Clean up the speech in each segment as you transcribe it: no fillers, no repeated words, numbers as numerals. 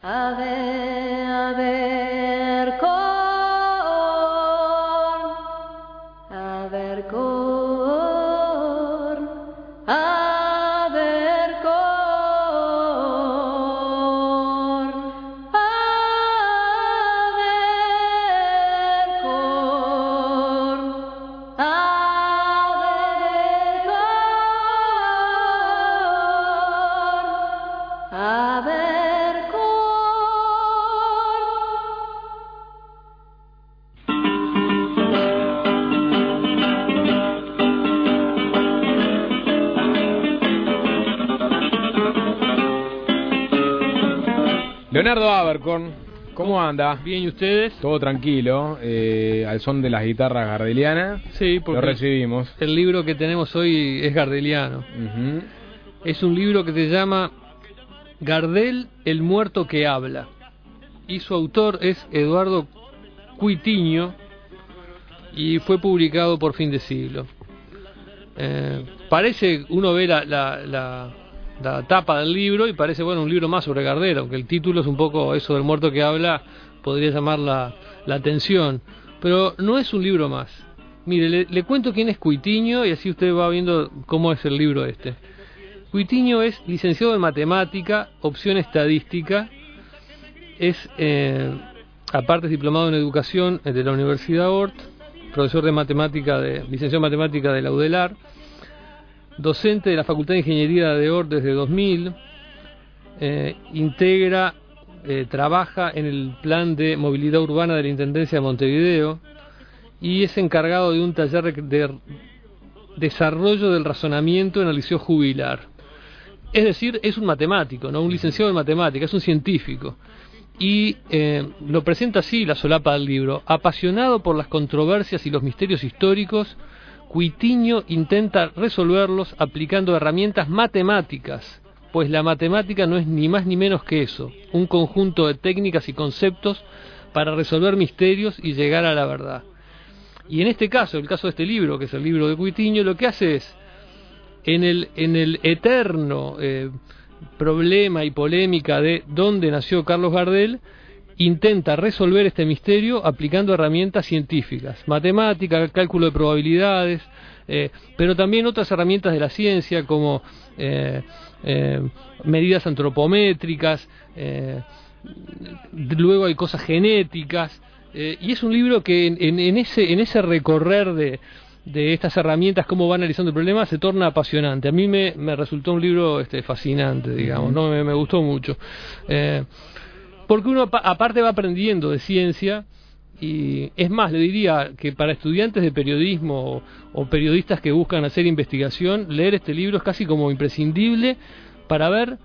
A ver, con, a ver, con, a ver, con, a ver, con, a ver, con, a ver. Leonardo Abercorn, ¿cómo anda? Bien, ¿y ustedes? Todo tranquilo, al son de las guitarras gardelianas. Sí, porque lo recibimos. El libro que tenemos hoy es gardeliano. Es un libro que se llama Gardel, el muerto que habla. Y su autor es Eduardo Cuitiño y fue publicado por Fin de Siglo. Parece, uno ve la tapa del libro y parece, bueno, un libro más sobre Gardel, aunque el título es un poco eso del muerto que habla, podría llamar la atención, pero no es un libro más. Mire, le cuento quién es Cuitiño y así usted va viendo cómo es el libro este. Cuitiño es licenciado en matemática, opción estadística, es aparte es diplomado en educación de la Universidad Ort, profesor de matemática, licenciado en matemática de la UDELAR, docente de la Facultad de Ingeniería de Ort desde 2000, trabaja en el plan de movilidad urbana de la Intendencia de Montevideo y es encargado de un taller de desarrollo del razonamiento en el Liceo Jubilar. Es decir, es un matemático, no un licenciado en matemática, es un científico. Y lo presenta así la solapa del libro: apasionado por las controversias y los misterios históricos, Cuitiño intenta resolverlos aplicando herramientas matemáticas, pues la matemática no es ni más ni menos que eso, un conjunto de técnicas y conceptos para resolver misterios y llegar a la verdad. Y en este caso, el caso de este libro, que es el libro de Cuitiño, lo que hace es, en el eterno problema y polémica de dónde nació Carlos Gardel, intenta resolver este misterio aplicando herramientas científicas, matemática, cálculo de probabilidades, pero también otras herramientas de la ciencia como medidas antropométricas, luego hay cosas genéticas, y es un libro que en ese recorrer de estas herramientas, cómo va analizando el problema, se torna apasionante. A mí me resultó un libro fascinante, digamos, ¿no? Me gustó mucho. Porque uno aparte va aprendiendo de ciencia, y es más, le diría que para estudiantes de periodismo o periodistas que buscan hacer investigación, leer este libro es casi como imprescindible para ver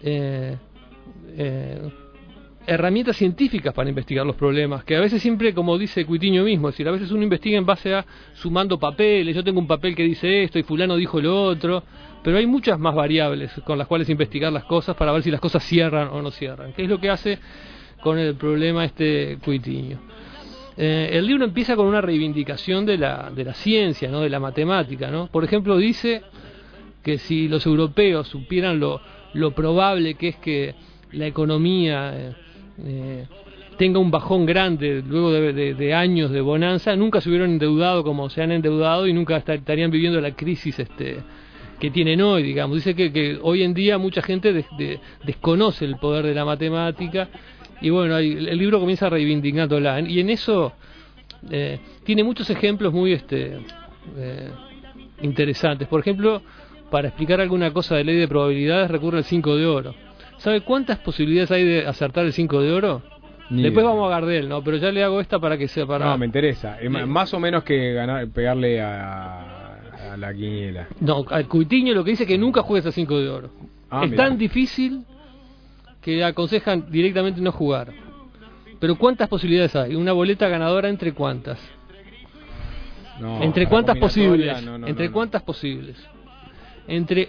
herramientas científicas para investigar los problemas, que a veces siempre, como dice Cuitiño mismo, es decir, a veces uno investiga en base a sumando papeles, yo tengo un papel que dice esto y fulano dijo lo otro, pero hay muchas más variables con las cuales investigar las cosas para ver si las cosas cierran o no cierran, que es lo que hace con el problema Cuitiño. El libro empieza con una reivindicación de la ciencia, ¿no? De la matemática, ¿no? Por ejemplo, dice que si los europeos supieran lo probable que es que la economía tenga un bajón grande luego de años de bonanza, nunca se hubieran endeudado como se han endeudado y nunca estarían viviendo la crisis que tienen hoy, digamos. Dice que hoy en día mucha gente desconoce el poder de la matemática y bueno, el libro comienza reivindicándola, y en eso tiene muchos ejemplos muy interesantes. Por ejemplo, para explicar alguna cosa de ley de probabilidades recurre al 5 de oro. ¿Sabe cuántas posibilidades hay de acertar el 5 de oro? Después vamos a Gardel, ¿no? Pero ya le hago esta para que sea para... No, me interesa. Más o menos que pegarle a la quiniela. No, al Cuitiño lo que dice es que nunca juegues al 5 de oro. Es mirá. Tan difícil que aconsejan directamente no jugar. Pero ¿cuántas posibilidades hay? ¿Una boleta ganadora entre cuántas? No, ¿Entre cuántas posibles? ¿Entre cuántas posibles? Entre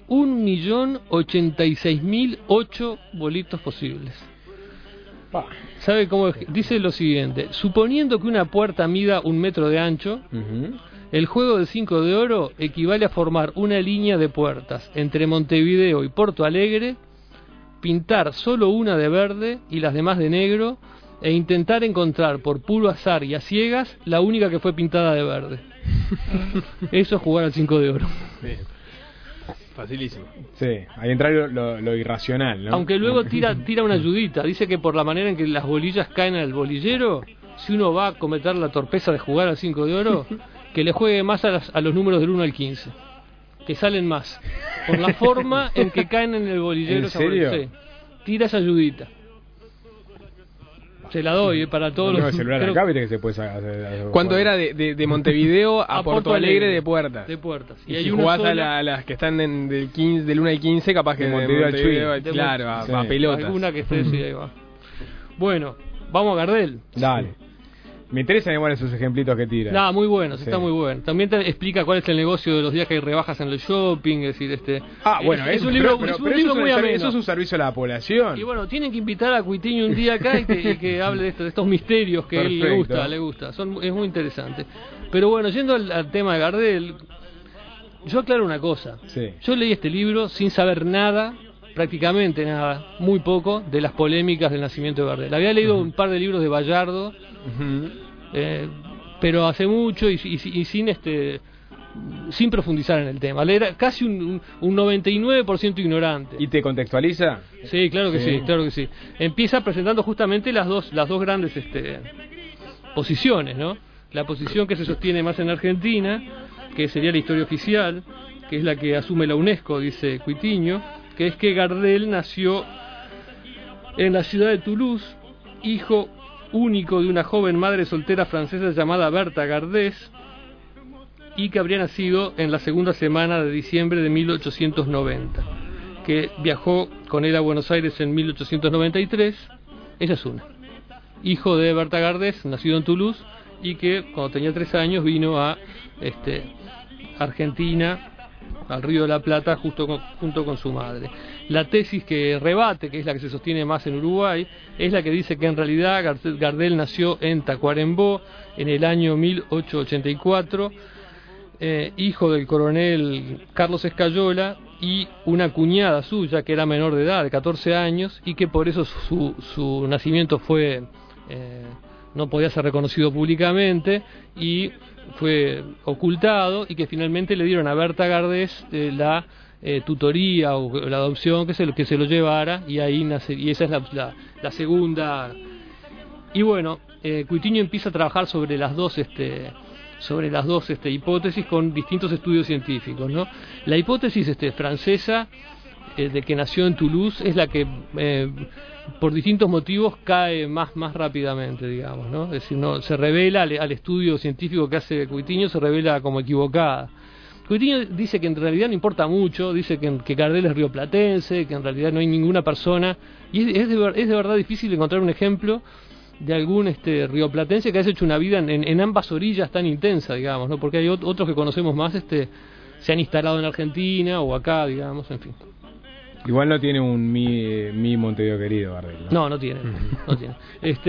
1.086.008 bolitos posibles. ¿Sabe cómo? Dice lo siguiente: suponiendo que una puerta mida 1 metro de ancho, el juego del 5 de oro equivale a formar una línea de puertas entre Montevideo y Porto Alegre pintar solo una de verde y las demás de negro, e intentar encontrar por puro azar y a ciegas la única que fue pintada de verde. Eso es jugar al 5 de oro. Bien. Facilísimo. Sí, ahí entra lo irracional, ¿no? Aunque luego tira una ayudita. Dice que por la manera en que las bolillas caen al bolillero, si uno va a cometer la torpeza de jugar al 5 de oro, que le juegue más a los números del 1 al 15, que salen más por la forma en que caen en el bolillero. ¿En serio? Sí. Tira esa ayudita. Se la doy para todos No, los... el celular creo- acá, viste que se puede hacer. ¿Cuánto era de Montevideo a Porto Alegre de Puertas? De Puertas. Y hay si una jugás sola- a las que están del 1 al 15, capaz que De de Montevideo al Montevideo, Chuy. claro, a Sí. pelotas. Alguna que esté, sí, ahí va. Bueno, vamos a Gardel. Dale. Me interesan igual esos ejemplitos que tira. Nada, muy bueno, Sí. está muy bueno. También te explica cuál es el negocio de los días que hay rebajas en el shopping, es decir, Bueno, es un libro, pero es un eso libro es muy ameno. eso es un servicio a la población. Y bueno, tienen que invitar a Cuitiño un día acá y que hable de estos misterios que a él Perfecto. le gusta. Es muy interesante. Pero bueno, yendo al tema de Gardel, yo aclaro una cosa. Sí. Yo leí este libro sin saber nada, prácticamente nada, muy poco, de las polémicas del nacimiento de Gardel. Había leído un par de libros de Bayardo, pero hace mucho y sin profundizar en el tema. Era casi un 99% ignorante. ¿Y te contextualiza? Sí, claro que Sí. sí, claro que sí. Empieza presentando justamente las dos grandes posiciones, ¿no? La posición que se sostiene más en Argentina, que sería la historia oficial, que es la que asume la UNESCO, dice Cuitiño, que es que Gardel nació en la ciudad de Toulouse, hijo único de una joven madre soltera francesa llamada Berta Gardés, y que habría nacido en la segunda semana de diciembre de 1890, que viajó con él a Buenos Aires en 1893. Esa es una. Hijo de Berta Gardés, nacido en Toulouse, y que cuando tenía 3 años vino a Argentina, al Río de la Plata, junto con su madre. La tesis que rebate, que es la que se sostiene más en Uruguay, es la que dice que en realidad Gardel nació en Tacuarembó en el año 1884, hijo del coronel Carlos Escayola y una cuñada suya que era menor de edad, de 14 años, y que por eso su nacimiento fue no podía ser reconocido públicamente y fue ocultado, y que finalmente le dieron a Berta Gardés la tutoría o la adopción que se lo llevara, y ahí nace, y esa es la segunda. Y bueno, Cuitiño empieza a trabajar sobre las dos hipótesis con distintos estudios científicos, ¿no? La hipótesis francesa de que nació en Toulouse es la que por distintos motivos cae más rápidamente, digamos, ¿no? Es decir, no se revela al estudio científico que hace Cuitiño, se revela como equivocada. Cuitiño dice que en realidad no importa mucho, dice que Gardel es rioplatense, que en realidad no hay ninguna persona, y es de verdad difícil encontrar un ejemplo de algún rioplatense que haya hecho una vida en ambas orillas tan intensa, digamos, ¿no? Porque hay otros que conocemos más, se han instalado en Argentina o acá, digamos, en fin. Igual no tiene un mi Montevideo querido, Gardel, ¿no? No tiene, no tiene.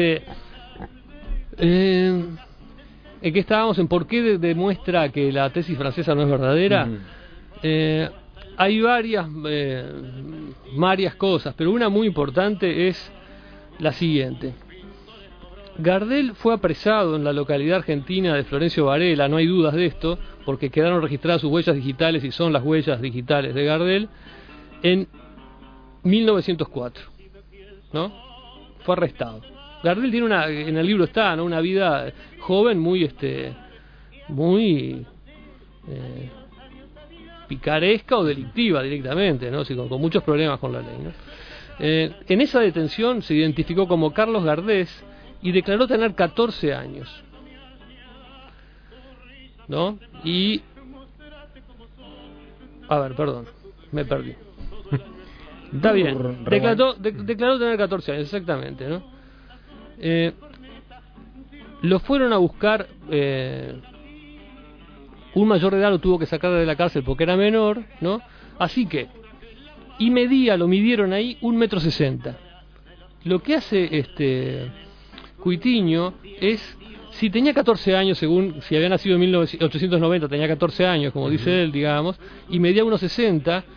¿En qué estábamos? ¿En por qué demuestra que la tesis francesa no es verdadera? Hay varias cosas, pero una muy importante es la siguiente. Gardel fue apresado en la localidad argentina de Florencio Varela, no hay dudas de esto, porque quedaron registradas sus huellas digitales y son las huellas digitales de Gardel, en 1904, ¿no? Fue arrestado. Gardel tiene en el libro está, ¿no?, una vida joven muy picaresca o delictiva directamente, ¿no? Sí, con muchos problemas con la ley, ¿no? En esa detención se identificó como Carlos Gardés y declaró tener 14 años, ¿no? Y perdón, me perdí. Está bien, declaró tener 14 años, exactamente, ¿no? Lo fueron a buscar, un mayor de edad lo tuvo que sacar de la cárcel porque era menor, ¿no? Así que, lo midieron ahí 1,60 m. Lo que hace Cuitiño es, si tenía 14 años, si había nacido en 1890, tenía 14 años, como dice él, digamos, y medía 1,60 m,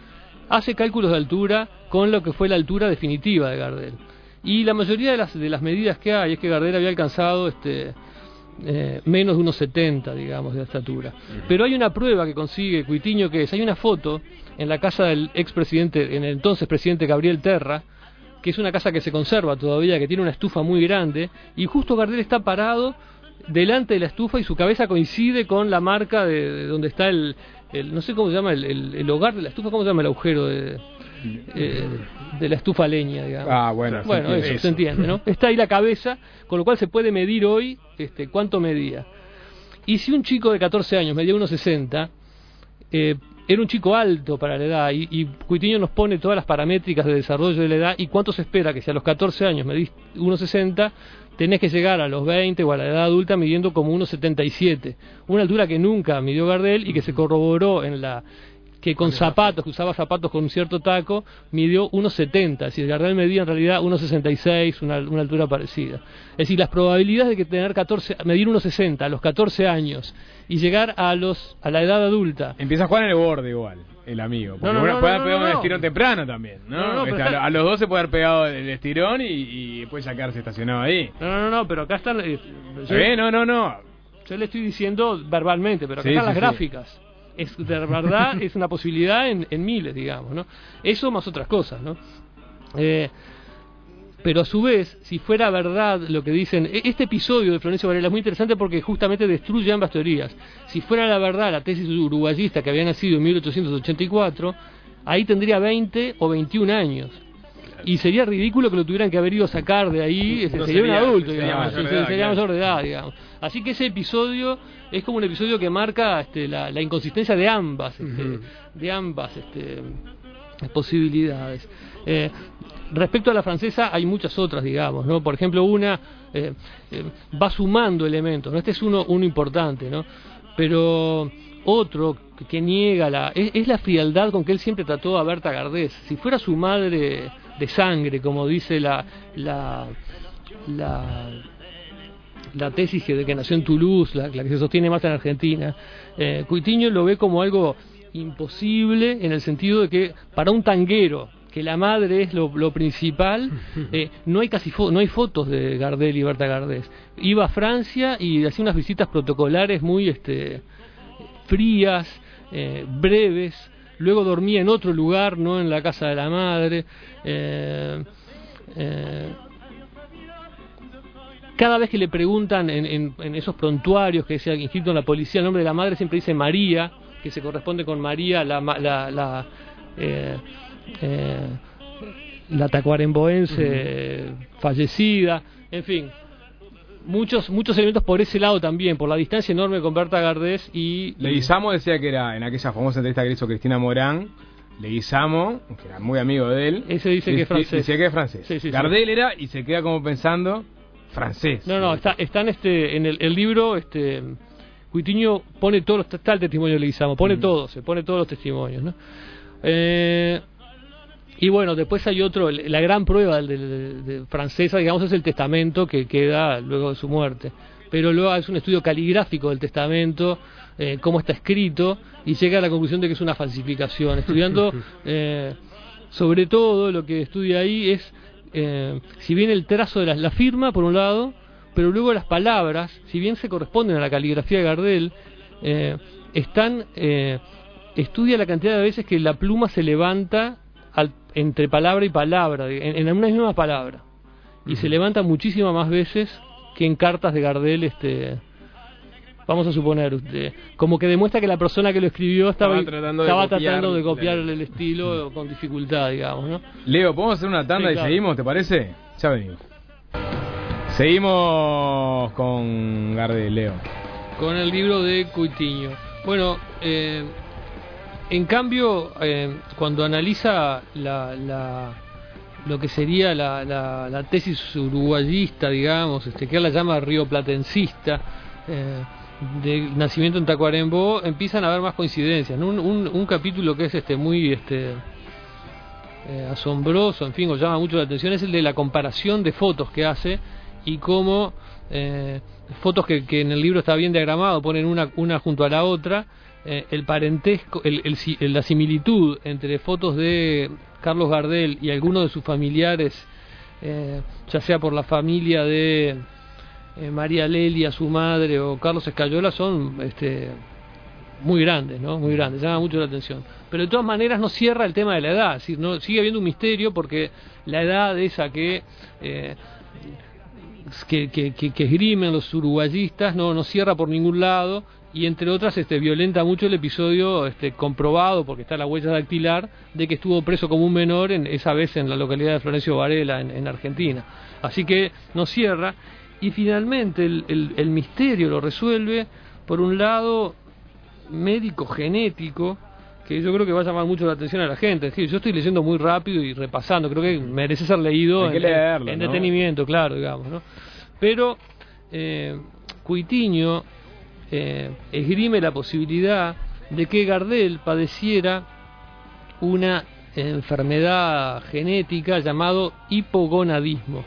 hace cálculos de altura con lo que fue la altura definitiva de Gardel. Y la mayoría de las medidas que hay es que Gardel había alcanzado menos de unos 70, digamos, de estatura. Pero hay una prueba que consigue Cuitiño, que hay una foto en la casa del expresidente, en el entonces presidente Gabriel Terra, que es una casa que se conserva todavía, que tiene una estufa muy grande, y justo Gardel está parado delante de la estufa y su cabeza coincide con la marca de donde está el no sé cómo se llama, el hogar de la estufa, ¿cómo se llama el agujero de la estufa a leña, digamos? Bueno, eso se entiende, ¿no? Está ahí la cabeza, con lo cual se puede medir hoy cuánto medía. Y si un chico de 14 años medía 1,60, era un chico alto para la edad, y Cuitiño nos pone todas las paramétricas de desarrollo de la edad, y cuánto se espera que si a los 14 años medís 1,60, tenés que llegar a los 20 o a la edad adulta midiendo como 1,77, una altura que nunca midió Gardel y que se corroboró que con zapatos, que usaba zapatos con un cierto taco, midió 1,70, es decir, Gardel medía en realidad 1,66, una altura parecida. Es decir, las probabilidades de que medir 1,60 a los 14 años y llegar a la edad adulta. Empieza a jugar en el borde igual, el amigo. Porque puede haber pegado un estirón temprano también, ¿no? A los dos se puede haber pegado el estirón y después ya quedarse estacionado ahí. No, pero acá están... No. Yo le estoy diciendo verbalmente, pero acá están las gráficas. De verdad es una posibilidad en miles, digamos, ¿no? Eso más otras cosas, ¿no? Pero a su vez, si fuera verdad lo que dicen, este episodio de Florencio Varela es muy interesante porque justamente destruye ambas teorías. Si fuera la verdad la tesis uruguayista que había nacido en 1884, ahí tendría 20 o 21 años. Y sería ridículo que lo tuvieran que haber ido a sacar de ahí, sería un adulto, digamos, sería mayor de edad, digamos. Así que ese episodio es como un episodio que marca la inconsistencia de ambas, posibilidades. Respecto a la francesa hay muchas otras, digamos, ¿no? Por ejemplo, una va sumando elementos, ¿no? Este es uno importante, ¿no? Pero otro que niega es la frialdad con que él siempre trató a Berta Gardés. Si fuera su madre de sangre, como dice la tesis que nació en Toulouse, la que se sostiene más en Argentina, Cuitiño lo ve como algo imposible en el sentido de que para un tanguero que la madre es lo principal, no hay fotos de Gardel y Berta Gardés. Iba a Francia y hacía unas visitas protocolares muy frías, breves. Luego dormía en otro lugar, no en la casa de la madre. Cada vez que le preguntan en esos prontuarios que se ha inscrito en la policía el nombre de la madre, siempre dice María, que se corresponde con María, la tacuaremboense fallecida. En fin, muchos elementos por ese lado también, por la distancia enorme con Berta Gardés. Y Leguizamo decía que era, en aquella famosa entrevista que hizo Cristina Morán, Leguizamo, que era muy amigo de él, ese dice que es francés. Decía que es francés. Sí. Gardel era, y se queda como pensando, francés. No, está en el libro, Cuitiño pone está el testimonio de Leguizamo, pone todos los testimonios, ¿no? Y bueno, después hay otro, la gran prueba de francesa, digamos, es el testamento que queda luego de su muerte. Pero luego es un estudio caligráfico del testamento, cómo está escrito, y llega a la conclusión de que es una falsificación. Estudiando, sobre todo, lo que estudia ahí es, si bien el trazo de la firma, por un lado, pero luego las palabras, si bien se corresponden a la caligrafía de Gardel, estudia la cantidad de veces que la pluma se levanta entre palabra y palabra, en una misma palabra, y se levanta muchísimas más veces que en cartas de Gardel, vamos a suponer, como que demuestra que la persona que lo escribió estaba tratando de copiar el estilo con dificultad, digamos, ¿no? Leo, ¿podemos hacer una tanda y seguimos, te parece? Ya venimos. Seguimos con Gardel, Leo. Con el libro de Cuitiño. Bueno, en cambio, cuando analiza lo que sería la tesis uruguayista, digamos, que él la llama rioplatencista, del nacimiento en Tacuarembó, empiezan a haber más coincidencias, ¿no? Un capítulo que es muy asombroso, en fin, os llama mucho la atención, es el de la comparación de fotos que hace, y cómo fotos que en el libro está bien diagramado, ponen una junto a la otra, el parentesco, la similitud entre fotos de Carlos Gardel y algunos de sus familiares, ya sea por la familia de María Lelia, su madre, o Carlos Escayola, son muy grandes, ¿no? Muy grandes, llama mucho la atención. Pero de todas maneras no cierra el tema de la edad, es decir, no, sigue habiendo un misterio porque la edad esa que esgrimen los uruguayistas no cierra por ningún lado, y entre otras violenta mucho el episodio comprobado, porque está la huella dactilar, de que estuvo preso como un menor esa vez en la localidad de Florencio Varela, en Argentina. Así que no cierra, y finalmente el misterio lo resuelve, por un lado, médico genético, que yo creo que va a llamar mucho la atención a la gente. Es decir, yo estoy leyendo muy rápido y repasando, creo que merece ser leído en detenimiento, claro, digamos, ¿no? Pero Cuitiño esgrime la posibilidad de que Gardel padeciera una enfermedad genética llamado hipogonadismo,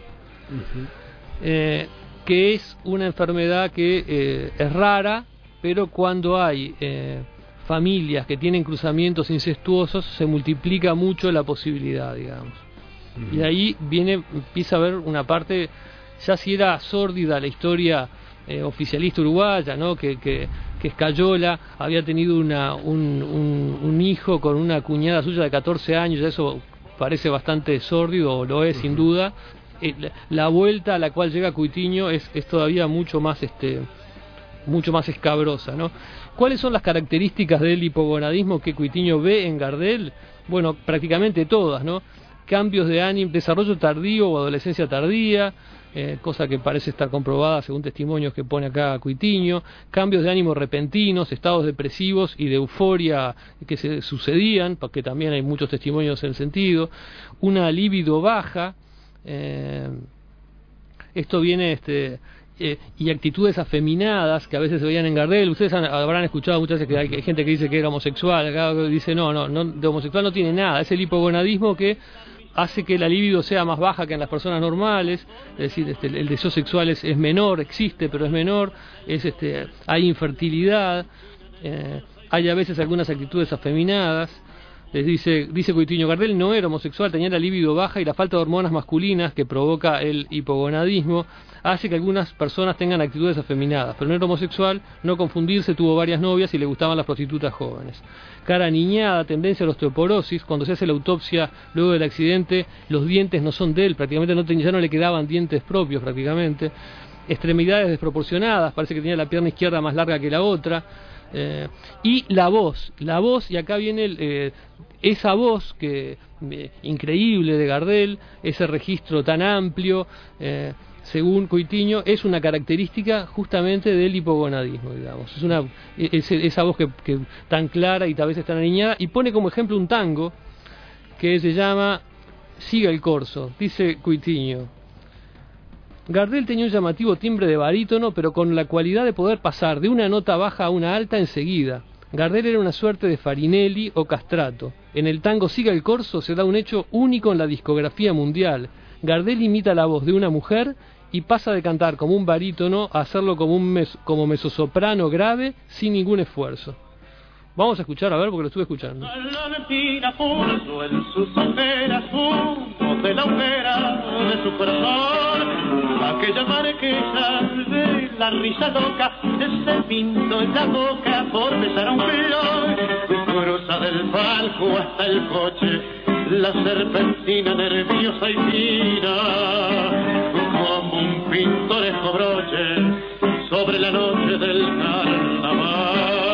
que es una enfermedad que es rara, pero cuando hay familias que tienen cruzamientos incestuosos se multiplica mucho la posibilidad, digamos. Y ahí empieza a haber una parte, ya si era sórdida la historia oficialista uruguaya, ¿no? Que Escayola había tenido un hijo con una cuñada suya de 14 años, ya eso parece bastante sórdido, o lo es sin duda. La vuelta a la cual llega Cuitiño es todavía mucho más escabrosa, ¿no? ¿Cuáles son las características del hipogonadismo que Cuitiño ve en Gardel? Bueno, prácticamente todas, ¿no? Cambios de ánimo, desarrollo tardío o adolescencia tardía, cosa que parece estar comprobada según testimonios que pone acá Cuitiño, cambios de ánimo repentinos, estados depresivos y de euforia que se sucedían, porque también hay muchos testimonios en el sentido, una libido baja, esto viene y actitudes afeminadas que a veces se veían en Gardel. Ustedes habrán escuchado muchas veces que hay gente que dice que era homosexual, acá dice no, de homosexual no tiene nada, es el hipogonadismo que hace que la libido sea más baja que en las personas normales, es decir, el deseo sexual es menor, existe pero es menor, hay infertilidad, hay a veces algunas actitudes afeminadas. Les dice Cuitiño, Gardel no era homosexual, tenía la libido baja, y la falta de hormonas masculinas que provoca el hipogonadismo hace que algunas personas tengan actitudes afeminadas, pero no era homosexual, no confundirse, tuvo varias novias y le gustaban las prostitutas jóvenes. Cara niñada, tendencia a la osteoporosis, cuando se hace la autopsia luego del accidente, los dientes no son de él, prácticamente ya no le quedaban dientes propios prácticamente, extremidades desproporcionadas, parece que tenía la pierna izquierda más larga que la otra. Y la voz, y acá viene esa voz increíble de Gardel, ese registro tan amplio, según Cuitiño, es una característica justamente del hipogonadismo, digamos. Esa voz que tan clara y tal vez tan aniñada, y pone como ejemplo un tango que se llama Siga el corso. Dice Cuitiño: Gardel tenía un llamativo timbre de barítono, pero con la cualidad de poder pasar de una nota baja a una alta enseguida. Gardel era una suerte de Farinelli o Castrato. En el tango Siga el corso se da un hecho único en la discografía mundial. Gardel imita la voz de una mujer y pasa de cantar como un barítono a hacerlo como mezzosoprano grave sin ningún esfuerzo. Vamos a escuchar, a ver, porque lo estuve escuchando. En sus ojeras, humo de la hoguera de su corazón, aquella marquesa de la risa loca se pintó en la boca por besar a un flor. Cruza del palco hasta el coche la serpentina nerviosa y fina, como un pintoresco broche sobre la noche del carnaval.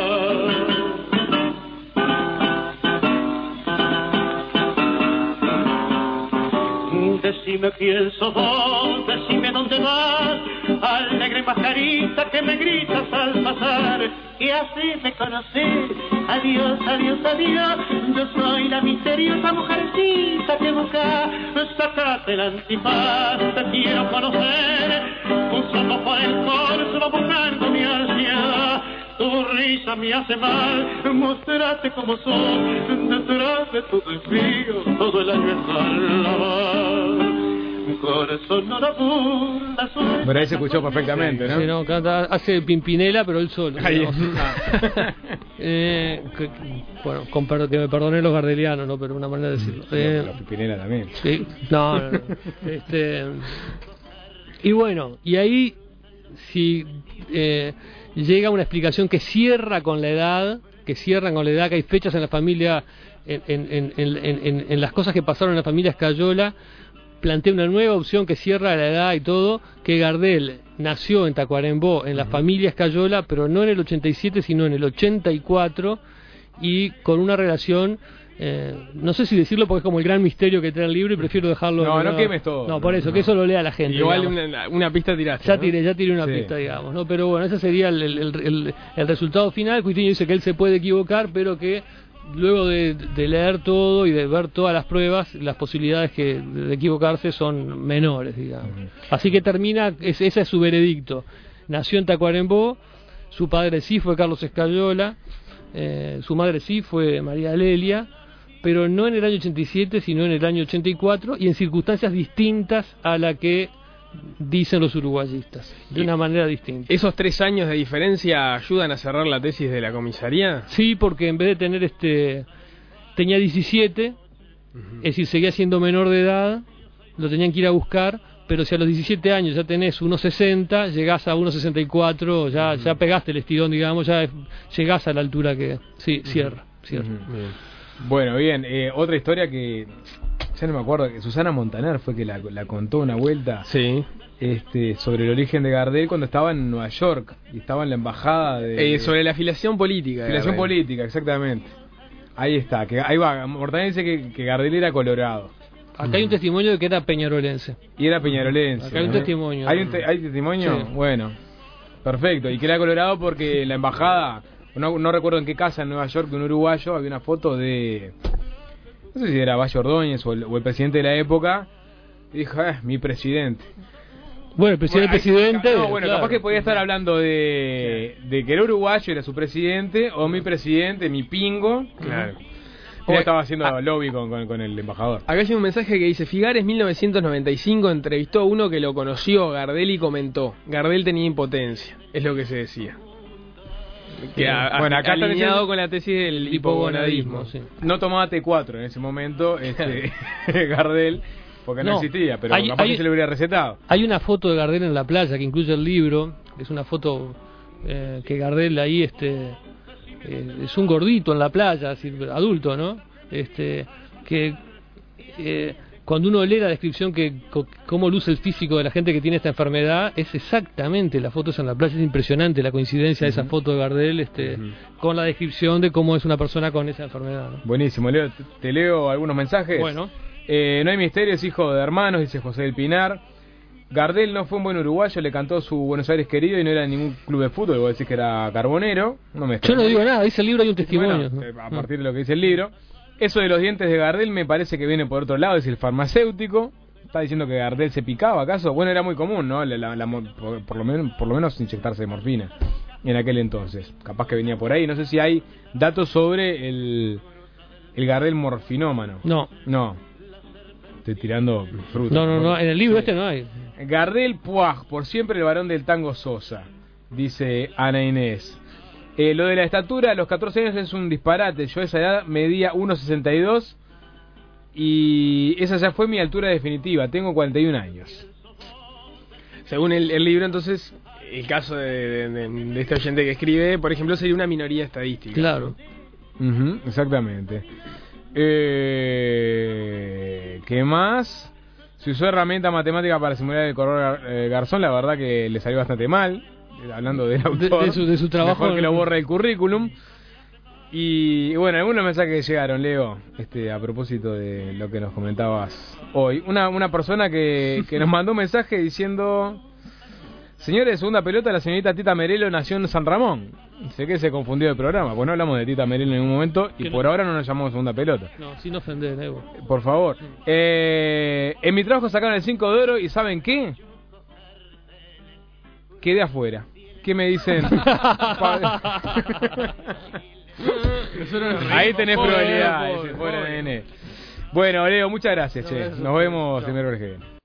Decime quién sos vos, decime dónde vas, alegre mascarita que me gritas al pasar, y así me conocí. Adiós, adiós, adiós, yo soy la misteriosa mujercita que busca, sacate el antifaz, te quiero conocer, usando por el corso buscando mi ansiedad. Tu risa me hace mal, mostrate como sos, detrás de tu desvío, todo el año es carnaval. Corazón no la burla, pero ahí se escuchó perfectamente, ¿no? Sí, no, canta, hace Pimpinela, pero él solo. Bueno, que me perdonen los gardelianos, ¿no? Pero una manera de decirlo. La Pipinera también. Sí, no. Y bueno, y ahí si llega una explicación que cierra con la edad, que hay fechas en la familia, en las cosas que pasaron en la familia Escayola, plantea una nueva opción que cierra la edad y todo, que Gardel nació en Tacuarembó, en la familia Escayola, pero no en el 87, sino en el 84, y con una relación, no sé si decirlo porque es como el gran misterio que trae el libro y prefiero dejarlo... No quemes todo. No, por eso, que eso lo lea la gente. Igual una pista tiraste. Ya tiré una pista, digamos, ¿no? Pero bueno, ese sería el resultado final. Cuitiño dice que él se puede equivocar, pero que luego de leer todo y de ver todas las pruebas, las posibilidades de equivocarse son menores, digamos. Así que termina, ese es su veredicto. Nació en Tacuarembó, su padre sí fue Carlos Escayola, su madre sí fue María Lelia, pero no en el año 87, sino en el año 84, y en circunstancias distintas a la que dicen los uruguayistas, de una manera distinta. ¿Esos 3 años de diferencia ayudan a cerrar la tesis de la comisaría? Sí, porque en vez de tener tenía 17, es decir, seguía siendo menor de edad, lo tenían que ir a buscar, pero si a los 17 años ya tenés 1,60, llegás a 1,64, ya pegaste el estirón, digamos, ya llegás a la altura que... Sí, cierra. Bueno, bien, otra historia que... Ya no me acuerdo, que Susana Montaner fue que la contó una vuelta. Sí. Sobre el origen de Gardel cuando estaba en Nueva York y estaba en la embajada de... sobre la afiliación política. Afiliación política, exactamente. Ahí está, ahí va. Montaner dice que Gardel era colorado. Acá hay un testimonio de que era peñarolense. Y era peñarolense. Acá hay un testimonio. ¿Hay testimonio? Sí. Bueno, perfecto. Y que era colorado porque la embajada, no recuerdo en qué casa en Nueva York de un uruguayo, había una foto de... No sé si era Valle Ordóñez o el presidente de la época. Y dijo, mi presidente. Bueno, el presidente... No, bueno, claro. Capaz que podía estar hablando de que el uruguayo era su presidente, o mi presidente, mi pingo. Claro. O estaba haciendo lobby con el embajador. Acá hay un mensaje que dice: Figares 1995 entrevistó a uno que lo conoció, Gardel, y comentó: Gardel tenía impotencia. Es lo que se decía. Que bueno, acá alineado con la tesis del hipogonadismo. Sí. No tomaba T4 en ese momento, Gardel, porque no existía, pero capaz que se le hubiera recetado. Hay una foto de Gardel en la playa que incluye el libro, es una foto que Gardel ahí es un gordito en la playa, así, adulto, ¿no? Que cuando uno lee la descripción cómo luce el físico de la gente que tiene esta enfermedad, es exactamente la foto esa en la playa. Es impresionante la coincidencia de esa foto de Gardel con la descripción de cómo es una persona con esa enfermedad, ¿no? Buenísimo, Leo, te leo algunos mensajes. Bueno. No hay misterio, es hijo de hermanos, dice José del Pinar. Gardel no fue un buen uruguayo, le cantó su Buenos Aires querido y no era ningún club de fútbol, vos decís que era carbonero. Yo no digo nada, dice el libro, hay un testimonio. Bueno, a partir de lo que dice el libro. Eso de los dientes de Gardel me parece que viene por otro lado, es el farmacéutico. ¿Está diciendo que Gardel se picaba acaso? Bueno, era muy común, ¿no? Por lo menos inyectarse de morfina en aquel entonces. Capaz que venía por ahí. No sé si hay datos sobre el Gardel morfinómano. No. Estoy tirando fruta. No, en el libro no hay. Gardel Puaj, por siempre el varón del tango Sosa, dice Ana Inés. Lo de la estatura a los 14 años es un disparate. Yo a esa edad medía 1,62 y esa ya fue mi altura definitiva. Tengo 41 años. Según el libro, entonces, el caso de este oyente que escribe, por ejemplo, sería una minoría estadística. Claro. Exactamente. ¿Qué más? Se usó herramienta matemática para simular el color garzón. La verdad que le salió bastante mal. Hablando del autor, de su trabajo, mejor que lo borre el currículum. Y bueno, algunos mensajes que llegaron, Leo, a propósito de lo que nos comentabas hoy. Una persona que nos mandó un mensaje diciendo: señores, segunda pelota, la señorita Tita Merelo nació en San Ramón. Sé que se confundió el programa, pues no hablamos de Tita Merelo en ningún momento y por ahora no nos llamamos segunda pelota. No, sin ofender, Evo. Por favor. En mi trabajo sacaron el 5 de oro y ¿saben qué? Quedé afuera. ¿Qué me dicen? Ahí tenés probabilidad. Bueno, Leo, muchas gracias. Nos vemos el miércoles que viene.